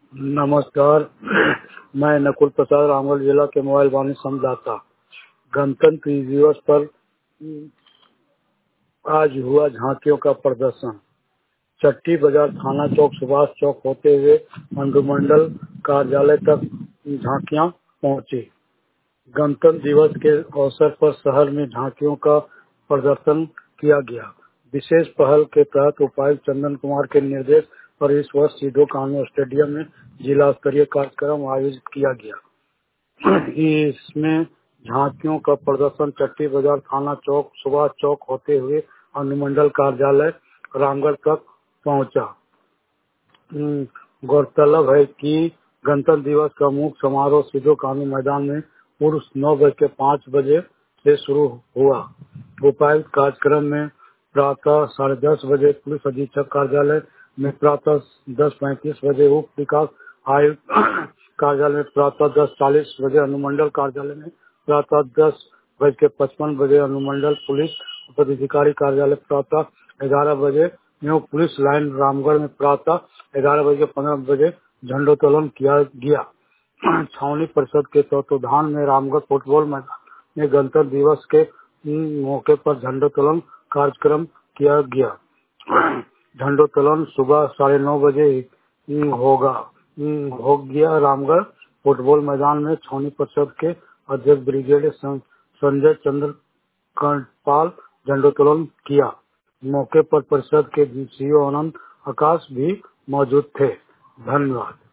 नमस्कार। मैं नकुल प्रसाद रामगढ़ जिला के मोबाइल वाणी संवाददाता। गणतंत्र दिवस पर आज हुआ झांकियों का प्रदर्शन। चट्टी बाजार, थाना चौक, सुभाष चौक होते हुए अनुमंडल कार्यालय तक झांकियां पहुंची। गणतंत्र दिवस के अवसर पर शहर में झांकियों का प्रदर्शन किया गया। विशेष पहल के तहत उपायुक्त चंदन कुमार के निर्देश पर इस वर्ष सिधो कानू स्टेडियम में जिला स्तरीय कार्यक्रम आयोजित किया गया। इसमें झांकियों का प्रदर्शन चट्टी बाजार, थाना चौक, सुभाष चौक होते हुए अनुमंडल कार्यालय रामगढ़ तक पहुंचा। गौरतलब है कि गणतंत्र दिवस का मुख्य समारोह सिधो कानू मैदान में पूर्व 9:05 से शुरू हुआ। उपायुक्त कार्यक्रम में प्रातः 10:30 बजे, पुलिस अधीक्षक कार्यालय में प्रातः 10:35 बजे, उप विकास आयुक्त कार्यालय में प्रातः 10:40 बजे, अनुमंडल कार्यालय में प्रातः 10:55 अनुमंडल पुलिस पदाधिकारी कार्यालय प्रातः 11 बजे एवं पुलिस लाइन रामगढ़ में प्रातः 11:15 झंडोत्तोलन किया गया। छावनी परिषद के तत्वावधान में रामगढ़ फुटबॉल मैदान में गणतंत्र दिवस के मौके पर झंडोत्तोलन कार्यक्रम किया गया। झंडोत्तोलन सुबह 9:30 बजे हो गया। रामगढ़ फुटबॉल मैदान में छावनी परिषद के अध्यक्ष ब्रिगेडियर संजय चंद्र पाल झंडोत्तोलन किया। मौके पर परिषद के सीईओ आनंद आकाश भी मौजूद थे। धन्यवाद।